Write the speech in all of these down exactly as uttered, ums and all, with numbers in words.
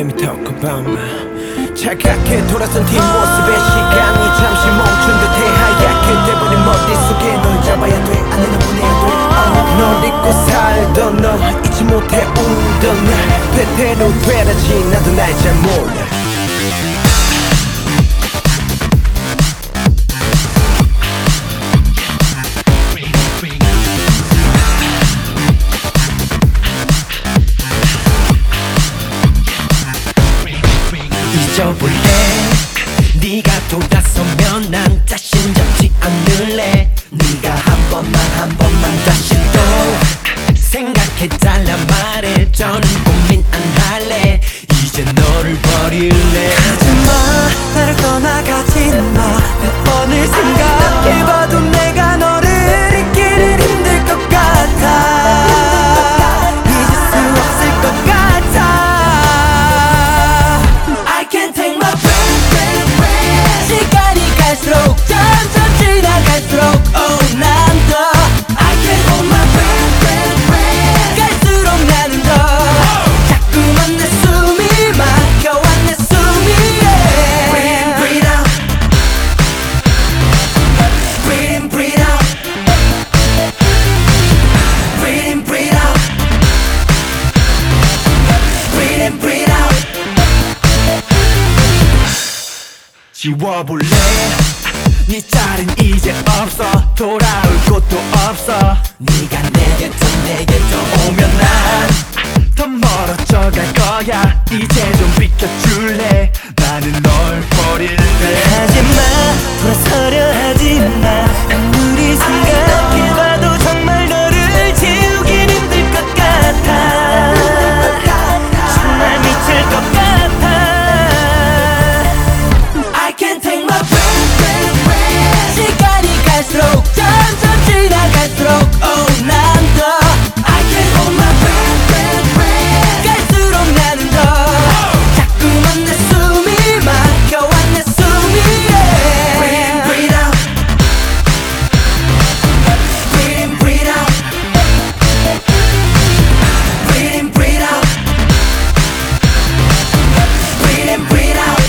Let me talk about me. 차갑게 돌아선 뒷모습에 시간이 잠시 멈춘 듯해. 하얗게 돼버린 머릿속에 널 잡아야 돼. 안에는 보내야 돼. oh. 널 잊고 살던 너 잊지 못해 울던 날 베테로 되라지. 나도 날 잘 몰라. 잊어볼래. 네가 돌아서면 난 자신 잡지 않을래. 네가 한 번만 한 번만 다시 또 생각해달라 말해. 저는 고민 안 할래. 이제 너를 버릴래. 하지마 나를 떠나가지 마. 몇 번을 생각해봐도 내가 너를 잊기는 힘들 것 같아. 잊을 수 없을 것 같아. 시간이 갈수록 점점 지나갈수록 oh 난 더 I can't hold my breath, breath, breath. 갈수록 나는 더 자꾸만 내 숨이 막혀와 내 숨이 yeah. Breathe in, breathe out. Breathe in, breathe out. Breathe in, breathe out. Breathe in, breathe out. 지워볼래. 네 짤은 이제 없어. 돌아올 곳도 없어. 네가 내게 또 내게 또 오면 난 더 멀어져 갈 거야. 이제 좀 비켜줄래. 나는 널 버릴래. 하지마 돌아서려 하지마. 아무리 생각해봐도 정말 너를 지우긴 힘들 것 같아. 정말 미칠 것 같아. I can't take my breath, breath, breath. 시간이 갈수록 점점 지나갈수록 oh 난 더 I can't hold my breath, breath, breath. 갈수록 나는 더 자꾸만 내 숨이 막혀와 내 숨이 yeah. Breathe in, breathe out. Breathe in, breathe out. Breathe in, breathe out. Breathe in, breathe out.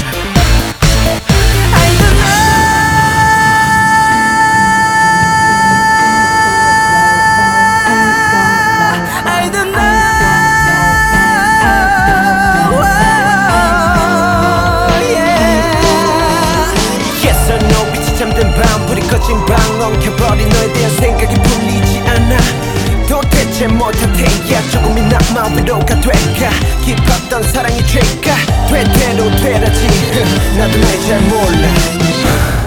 I don't know. I don't know. Yeah. Yes or no. 빛이 잠든 밤 불이 꺼진 방 엉켜버린 너에 대한 생각이 풀리지 않아. 도대체 뭘 탓해야 조금이나마 위로가 될까. 깊었던 사랑이 될까. 되대로 되라지. 나도 날 잘 몰라.